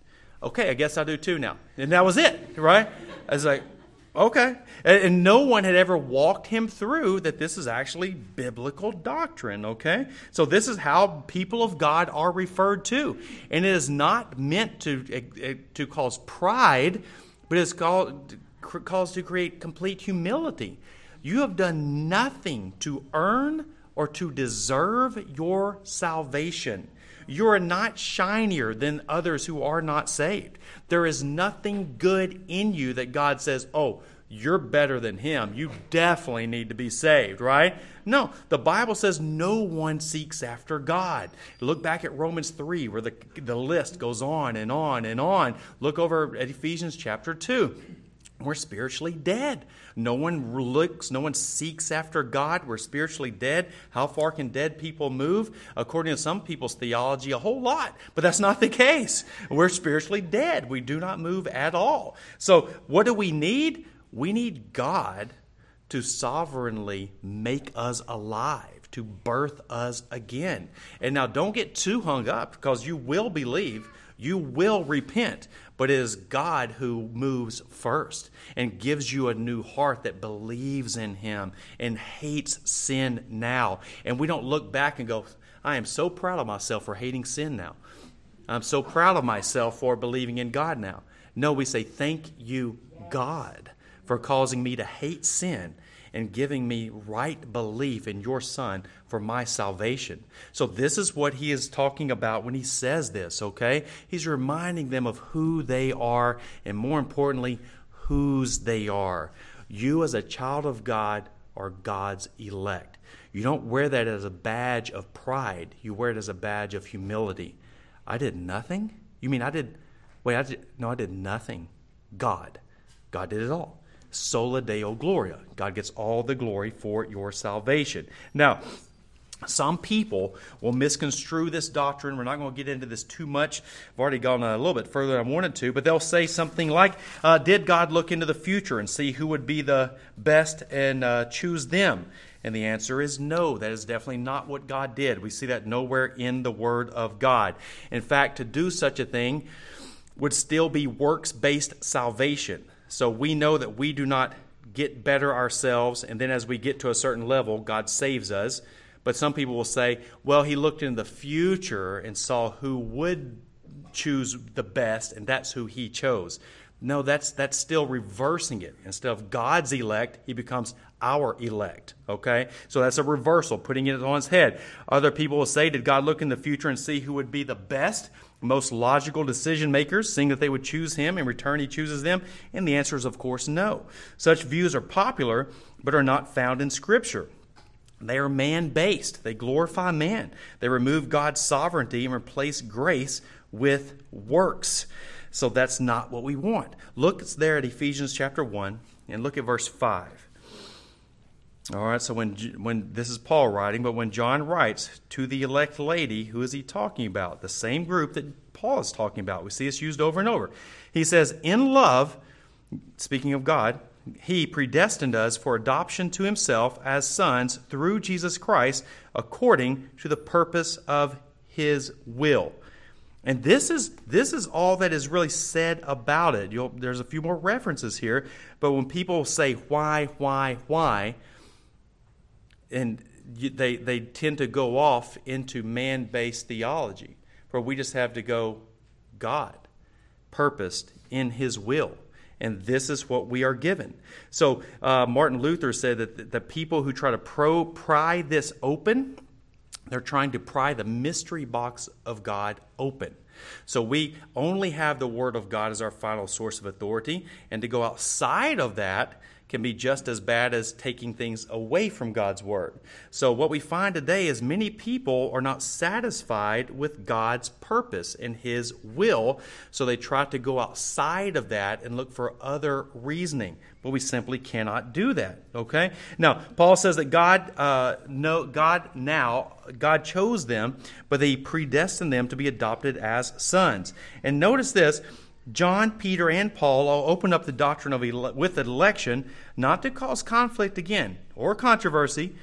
okay, I guess I do too now. And that was it, right? I was like, okay. And, and no one had ever walked him through that this is actually biblical doctrine, okay? So this is how people of God are referred to. And it is not meant to, to cause pride, but it's called, calls to create complete humility. You have done nothing to earn or to deserve your salvation. You are not shinier than others who are not saved. There is nothing good in you that God says, oh, you're better than him. You definitely need to be saved, right? No, the Bible says no one seeks after God. Look back at Romans three, where the, the list goes on and on and on. Look over at Ephesians chapter two. We're spiritually dead. No one looks, no one seeks after God. We're spiritually dead. How far can dead people move? According to some people's theology, a whole lot. But that's not the case. We're spiritually dead. We do not move at all. So what do we need? We need God to sovereignly make us alive, to birth us again. And now don't get too hung up, because you will believe, you will repent. But it is God who moves first and gives you a new heart that believes in him and hates sin now. And we don't look back and go, I am so proud of myself for hating sin now. I'm so proud of myself for believing in God now. No, we say, thank you, God, for causing me to hate sin and giving me right belief in your Son for my salvation. So this is what he is talking about when he says this, okay? He's reminding them of who they are, and more importantly, whose they are. You as a child of God are God's elect. You don't wear that as a badge of pride. You wear it as a badge of humility. I did nothing? You mean I did, wait, I did, no, I did nothing. God. God did it all. Sola Deo Gloria. God gets all the glory for your salvation. Now, some people will misconstrue this doctrine. We're not going to get into this too much. I've already gone a little bit further than I wanted to, but they'll say something like, uh, did God look into the future and see who would be the best and uh, choose them? And the answer is no. That is definitely not what God did. We see that nowhere in the Word of God. In fact, to do such a thing would still be works-based salvation. So we know that we do not get better ourselves, and then as we get to a certain level, God saves us. But some people will say, well, he looked into the future and saw who would choose the best, and that's who he chose. No, that's that's still reversing it. Instead of God's elect, he becomes our elect, okay? So that's a reversal, putting it on its head. Other people will say, did God look in the future and see who would be the best, most logical decision makers, seeing that they would choose him, in return he chooses them? And the answer is, of course, no. Such views are popular, but are not found in Scripture. They are man-based. They glorify man. They remove God's sovereignty and replace grace with works. So that's not what we want. Look, it's there at Ephesians chapter one, and look at verse five. All right, so when when this is Paul writing, but when John writes to the elect lady, who is he talking about? The same group that Paul is talking about. We see it's used over and over. He says, in love, speaking of God, he predestined us for adoption to himself as sons through Jesus Christ, according to the purpose of his will. And this is this is all that is really said about it. You'll, there's a few more references here, but when people say why, why, why, and they they tend to go off into man-based theology, where we just have to go, God purposed in his will. And this is what we are given. So uh, Martin Luther said that the, the people who try to pro pry this open, they're trying to pry the mystery box of God open. So we only have the Word of God as our final source of authority, and to go outside of that can be just as bad as taking things away from God's Word. So what we find today is many people are not satisfied with God's purpose and his will, so they try to go outside of that and look for other reasoning. But we simply cannot do that, okay? Now, Paul says that God, uh, no, God now, God chose them, but he predestined them to be adopted as sons. And notice this, John, Peter, and Paul all open up the doctrine of ele- with election, not to cause conflict again or controversy,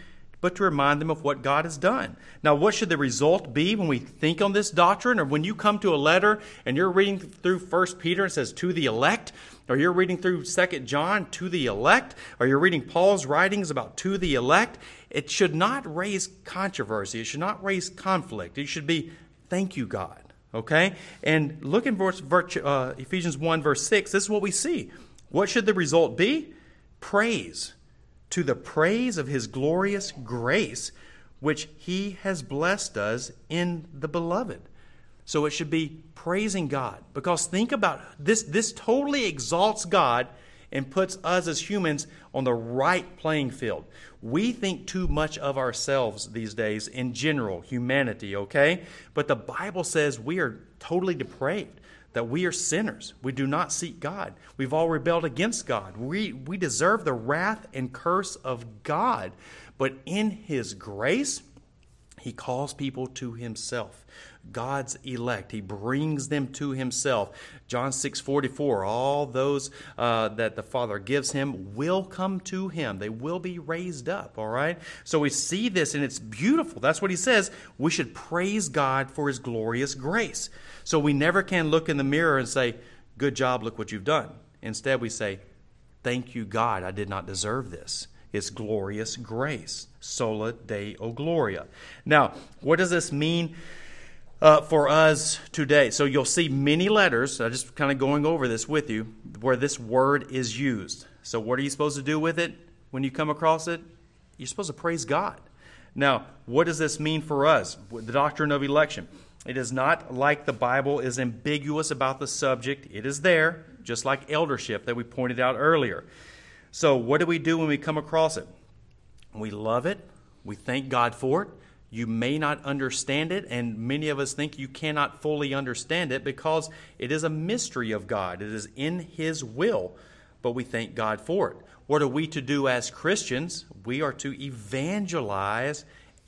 but to remind them of what God has done. Now, what should the result be when we think on this doctrine? Or when you come to a letter and you're reading through First Peter and it says, to the elect, or you're reading through Second John, to the elect, or you're reading Paul's writings about to the elect, it should not raise controversy. It should not raise conflict. It should be, thank you, God. Okay? And look in verse, uh, Ephesians one, verse six. This is what we see. What should the result be? Praise. To the praise of his glorious grace, which he has blessed us in the beloved. So it should be praising God. Because think about this, this totally exalts God and puts us as humans on the right playing field. We think too much of ourselves these days in general, humanity, okay? But the Bible says we are totally depraved, that we are sinners. We do not seek God. We've all rebelled against God. We, we deserve the wrath and curse of God. But in his grace, he calls people to himself. God's elect. He brings them to himself. John six forty-four, all those uh, that the Father gives him will come to him. They will be raised up, all right? So we see this, and it's beautiful. That's what he says. We should praise God for his glorious grace. So we never can look in the mirror and say, good job, look what you've done. Instead, we say, thank you, God, I did not deserve this. It's glorious grace. Sola Deo Gloria. Now, what does this mean Uh, for us today? So you'll see many letters, I'm just kind of going over this with you, where this word is used. So what are you supposed to do with it when you come across it? You're supposed to praise God. Now, what does this mean for us? The doctrine of election. It is not like the Bible is ambiguous about the subject. It is there, just like eldership that we pointed out earlier. So what do we do when we come across it? We love it. We thank God for it. You may not understand it, and many of us think you cannot fully understand it because it is a mystery of God. It is in his will, but we thank God for it. What are we to do as Christians? We are to evangelize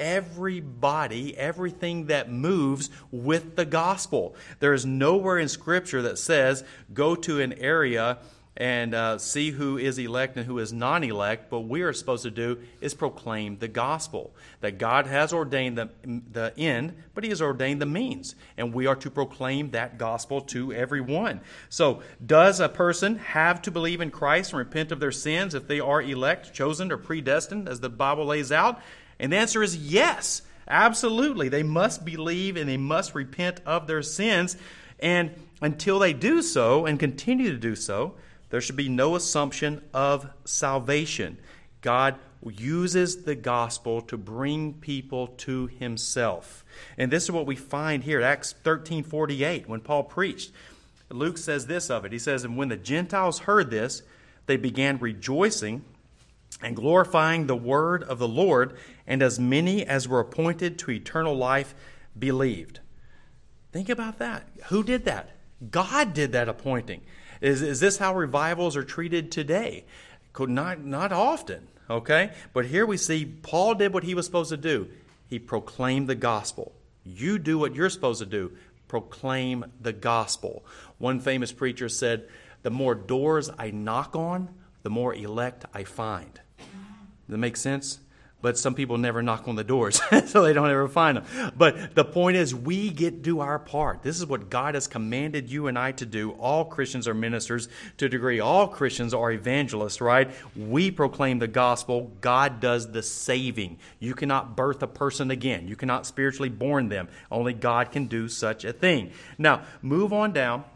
everybody, everything that moves with the gospel. There is nowhere in Scripture that says, go to an area and uh, see who is elect and who is non-elect. But we are supposed to do is proclaim the gospel. That God has ordained the, the end, but he has ordained the means. And we are to proclaim that gospel to everyone. So does a person have to believe in Christ and repent of their sins if they are elect, chosen, or predestined, as the Bible lays out? And the answer is yes, absolutely. They must believe and they must repent of their sins. And until they do so and continue to do so, there should be no assumption of salvation. God uses the gospel to bring people to himself. And this is what we find here at Acts thirteen forty-eight when Paul preached. Luke says this of it. He says, and when the Gentiles heard this, they began rejoicing and glorifying the word of the Lord, and as many as were appointed to eternal life believed. Think about that. Who did that? God did that appointing. Is, is this how revivals are treated today? Not, not often, okay? But here we see Paul did what he was supposed to do. He proclaimed the gospel. You do what you're supposed to do. Proclaim the gospel. One famous preacher said, the more doors I knock on, the more elect I find. Does that make sense? But some people never knock on the doors, so they don't ever find them. But the point is, we get to do our part. This is what God has commanded you and I to do. All Christians are ministers to a degree. All Christians are evangelists, right? We proclaim the gospel. God does the saving. You cannot birth a person again. You cannot spiritually born them. Only God can do such a thing. Now, move on down.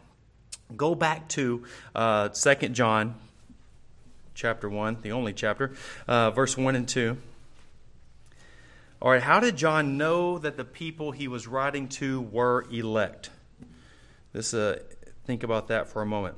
Go back to uh, Second John chapter one, the only chapter, uh, verse one and two. All right, how did John know that the people he was writing to were elect? This, uh, think about that for a moment.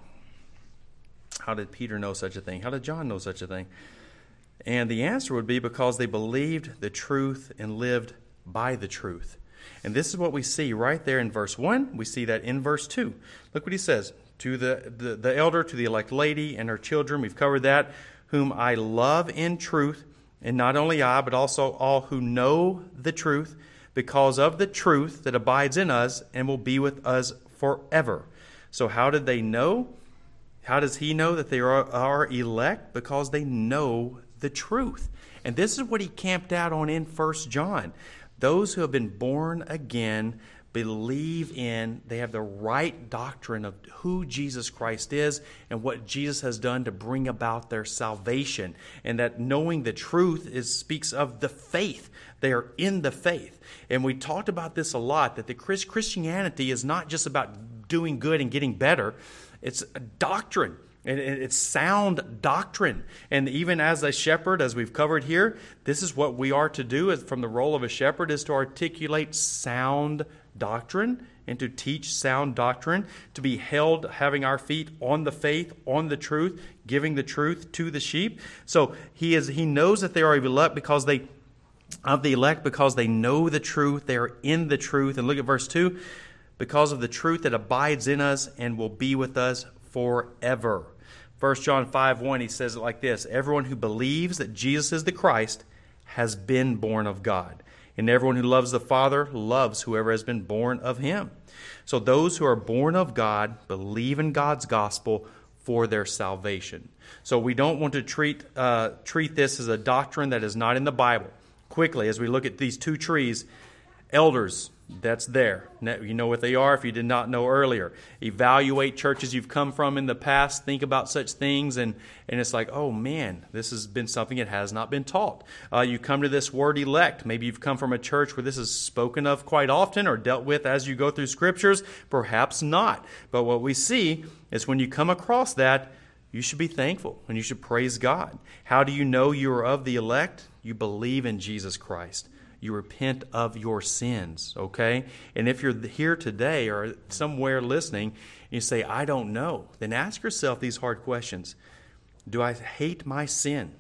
How did Peter know such a thing? How did John know such a thing? And the answer would be because they believed the truth and lived by the truth. And this is what we see right there in verse one. We see that in verse two. Look what he says. To the, the, the elder, to the elect lady and her children, we've covered that, whom I love in truth. And not only I, but also all who know the truth, because of the truth that abides in us and will be with us forever. So how did they know? How does he know that they are, are elect? Because they know the truth. And this is what he camped out on in First John. Those who have been born again believe in, they have the right doctrine of who Jesus Christ is and what Jesus has done to bring about their salvation. And that knowing the truth is speaks of the faith. They are in the faith. And we talked about this a lot, that the Christianity is not just about doing good and getting better. It's a doctrine. And it's sound doctrine. And even as a shepherd, as we've covered here, this is what we are to do from the role of a shepherd, is to articulate sound doctrine and to teach sound doctrine, to be held having our feet on the faith, on the truth, giving the truth to the sheep. So he is he knows that they are elect because they of the elect because they know the truth, they are in the truth. And look at verse two, because of the truth that abides in us and will be with us forever. First John five one, he says it like this: everyone who believes that Jesus is the Christ has been born of God. And everyone who loves the Father loves whoever has been born of him. So those who are born of God believe in God's gospel for their salvation. So we don't want to treat uh, treat this as a doctrine that is not in the Bible. Quickly, as we look at these two trees, elders, that's there. You know what they are if you did not know earlier. Evaluate churches you've come from in the past. Think about such things, and, and it's like, oh man, this has been something that has not been taught. Uh, you come to this word elect. Maybe you've come from a church where this is spoken of quite often or dealt with as you go through Scriptures. Perhaps not. But what we see is when you come across that, you should be thankful and you should praise God. How do you know you are of the elect? You believe in Jesus Christ. You repent of your sins, okay? And if you're here today or somewhere listening, and you say, I don't know, then ask yourself these hard questions. Do I hate my sin?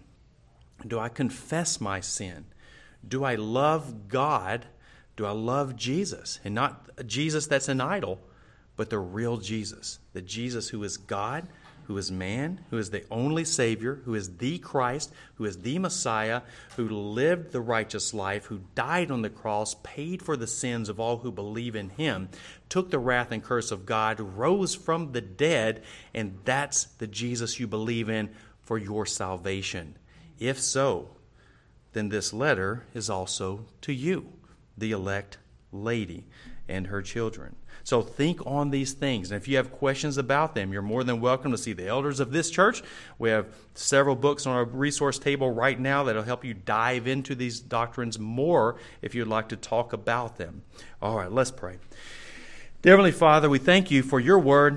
Do I confess my sin? Do I love God? Do I love Jesus? And not a Jesus that's an idol, but the real Jesus, the Jesus who is God, who is man, who is the only Savior, who is the Christ, who is the Messiah, who lived the righteous life, who died on the cross, paid for the sins of all who believe in him, took the wrath and curse of God, rose from the dead, and that's the Jesus you believe in for your salvation. If so, then this letter is also to you, the elect lady and her children. So think on these things. And if you have questions about them, you're more than welcome to see the elders of this church. We have several books on our resource table right now that will help you dive into these doctrines more if you'd like to talk about them. All right, let's pray. Dear Heavenly Father, we thank you for your word.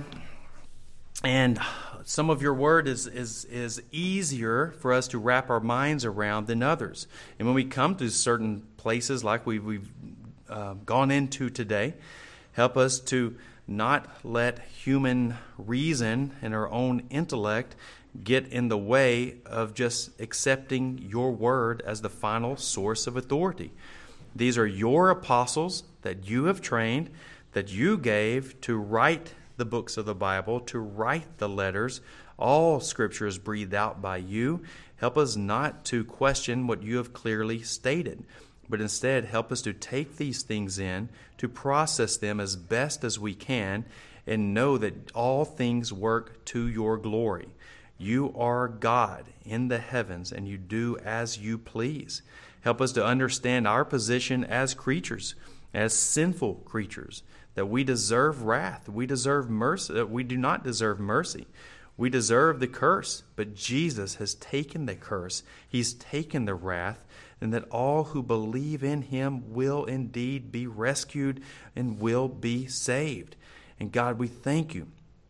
And some of your word is, is, is easier for us to wrap our minds around than others. And when we come to certain places like we, we've uh, gone into today, help us to not let human reason and our own intellect get in the way of just accepting your word as the final source of authority. These are your apostles that you have trained, that you gave to write the books of the Bible, to write the letters. All Scripture is breathed out by you. Help us not to question what you have clearly stated, but instead help us to take these things in, to process them as best as we can, and know that all things work to your glory. You are God in the heavens, and you do as you please. Help us to understand our position as creatures, as sinful creatures, that we deserve wrath, we deserve mercy, we do not deserve mercy. We deserve the curse, but Jesus has taken the curse. He's taken the wrath, and that all who believe in him will indeed be rescued and will be saved. And God, we thank you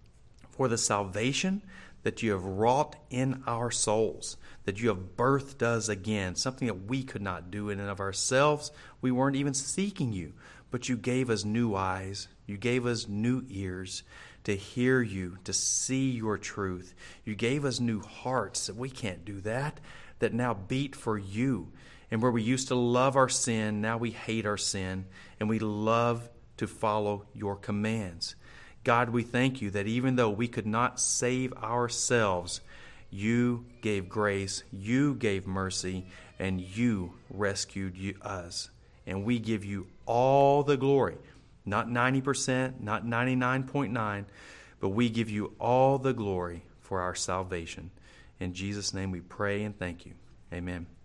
for the salvation that you have wrought in our souls, that you have birthed us again, something that we could not do in and of ourselves. We weren't even seeking you, but you gave us new eyes. You gave us new ears to hear you, to see your truth. You gave us new hearts that we can't do that, that now beat for you. And where we used to love our sin, now we hate our sin, and we love to follow your commands. God, we thank you that even though we could not save ourselves, you gave grace, you gave mercy, and you rescued you, us. And we give you all the glory, not ninety percent, not ninety-nine point nine, but we give you all the glory for our salvation. In Jesus' name we pray and thank you. Amen.